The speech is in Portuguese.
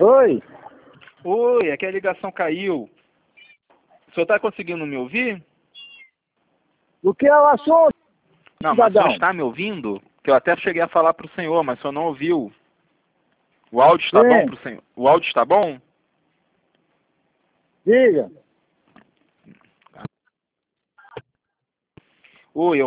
Oi. Oi, aqui a ligação caiu. O senhor está conseguindo me ouvir? O que é o assunto, Não, mas o cidadão? senhor está me ouvindo? Que eu até cheguei a falar para o senhor, mas o senhor não ouviu. O áudio está bom Sim. para o senhor? O áudio está bom? Diga. Oi, eu